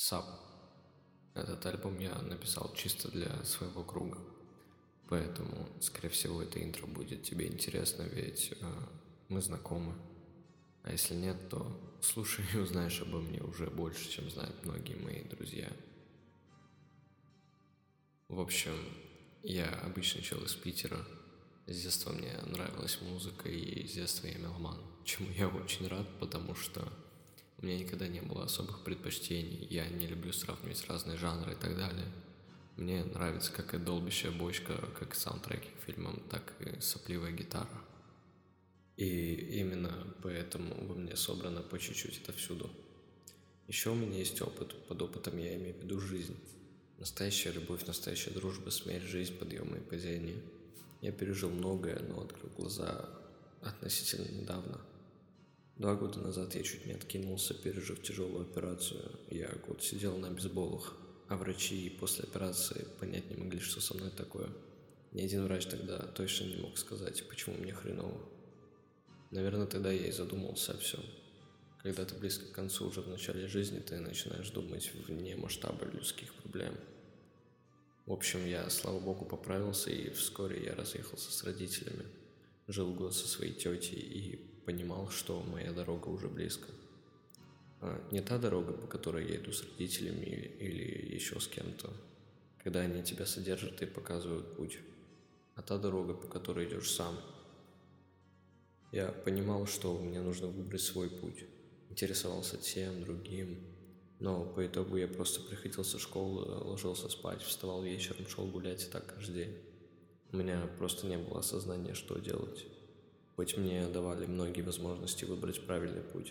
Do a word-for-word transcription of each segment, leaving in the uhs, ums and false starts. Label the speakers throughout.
Speaker 1: Сап. Этот альбом я написал чисто для своего круга. Поэтому, скорее всего, это интро будет тебе интересно, ведь э, мы знакомы. А если нет, то слушай и узнаешь обо мне уже больше, чем знают многие мои друзья. В общем, я обычный чел из Питера. С детства мне нравилась музыка, и с детства я меломан. Чему я очень рад, потому что у меня никогда не было особых предпочтений. Я не люблю сравнивать разные жанры и так далее. Мне нравится как и долбящая бочка, как и саундтреки к фильмам, так и сопливая гитара. И именно поэтому во мне собрано по чуть-чуть отовсюду. Еще у меня есть опыт. Под опытом я имею в виду жизнь. Настоящая любовь, настоящая дружба, смерть, жизнь, подъемы и падения. Я пережил многое, но открыл глаза относительно недавно. Два года назад я чуть не откинулся, пережив тяжелую операцию. Я год сидел на бейсболах, а врачи после операции понять не могли, что со мной такое. Ни один врач тогда точно не мог сказать, почему мне хреново. Наверное, тогда я и задумался о всем. Когда ты близко к концу, уже в начале жизни, ты начинаешь думать вне масштаба людских проблем. В общем, я, слава богу, поправился, и вскоре я разъехался с родителями. Жил год со своей тетей и понимал, что моя дорога уже близко. А не та дорога, по которой я иду с родителями или еще с кем-то, когда они тебя содержат и показывают путь, а та дорога, по которой идешь сам. Я понимал, что мне нужно выбрать свой путь. Интересовался тем, другим, но по итогу я просто приходил со школы, ложился спать, вставал вечером, шел гулять и так каждый день. У меня просто не было осознания, что делать. Хоть мне давали многие возможности выбрать правильный путь.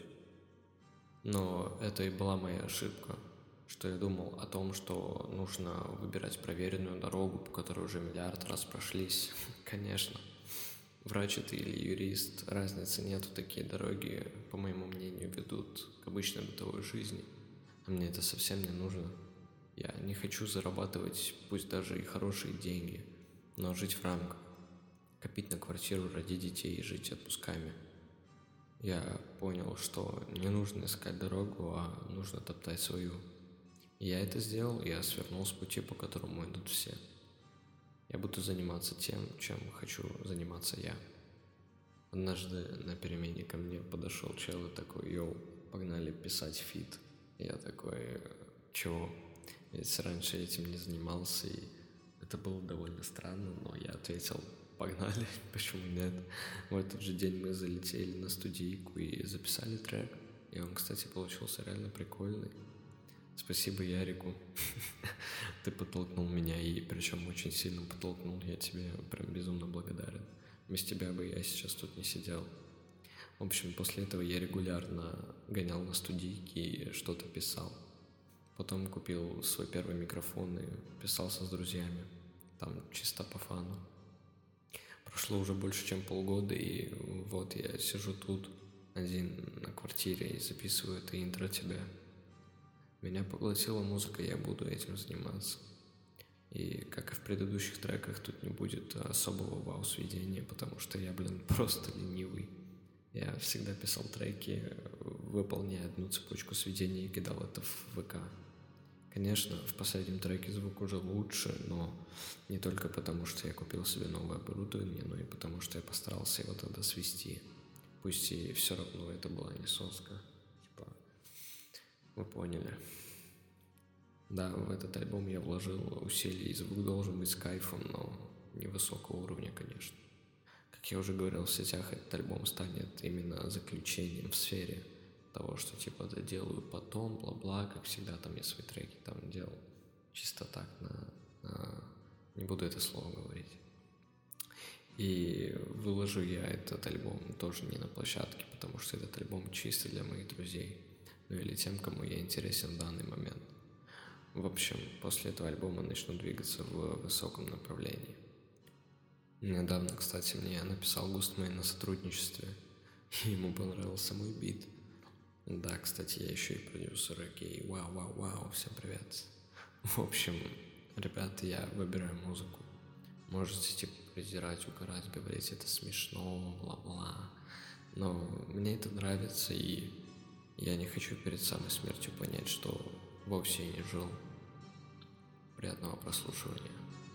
Speaker 1: Но это и была моя ошибка, что я думал о том, что нужно выбирать проверенную дорогу, по которой уже миллиард раз прошлись. Конечно. Врач ты или юрист, разницы нету, такие дороги, по моему мнению, ведут к обычной бытовой жизни. А мне это совсем не нужно. Я не хочу зарабатывать, пусть даже и хорошие деньги, но жить в рамках. Копить на квартиру, родить детей и жить отпусками. Я понял, что не нужно искать дорогу, а нужно топтать свою. И я это сделал, я свернул с пути, по которому идут все. Я буду заниматься тем, чем хочу заниматься я. Однажды на перемене ко мне подошел чел и такой: «Йоу, погнали писать фит». Я такой: «Чего?» Ведь раньше этим не занимался, и это было довольно странно, но я ответил: «Погнали, почему нет?» В этот же день мы залетели на студийку и записали трек. И он, кстати, получился реально прикольный. Спасибо Ярику. Ты подтолкнул меня, и причем очень сильно подтолкнул. Я тебе прям безумно благодарен. Без тебя бы я сейчас тут не сидел. В общем, после этого я регулярно гонял на студийки и что-то писал. Потом купил свой первый микрофон и писался с друзьями. Там чисто по фану. Прошло уже больше, чем полгода, и вот я сижу тут один на квартире и записываю это интро тебе. Меня поглотила музыка, я буду этим заниматься. И, как и в предыдущих треках, тут не будет особого вау-сведения, потому что я, блин, просто ленивый. Я всегда писал треки, выполняя одну цепочку сведений и кидал это в ВК. Конечно, в последнем треке звук уже лучше, но не только потому, что я купил себе новое оборудование, но и потому, что я постарался его тогда свести. Пусть и все равно это была не соска. Типа, вы поняли. Да, в этот альбом я вложил усилия, и звук должен быть с кайфом, но невысокого уровня, конечно. Как я уже говорил в сетях, этот альбом станет именно заключением в сфере того, что типа да делаю потом, бла-бла, как всегда там я свои треки там делал чисто так, на, на... не буду это слово говорить. И выложу я этот альбом тоже не на площадке, потому что этот альбом чисто для моих друзей, ну или тем, кому я интересен в данный момент. В общем, после этого альбома начну двигаться в высоком направлении. Недавно, кстати, мне написал Густмейн на сотрудничестве, и ему понравился мой бит. Да, кстати, я еще и продюсер, окей, вау-вау-вау, всем привет. В общем, ребята, я выбираю музыку. Можете типа презирать, угорать, говорить, это смешно, бла-бла. Но мне это нравится, и я не хочу перед самой смертью понять, что вовсе не жил. Приятного прослушивания.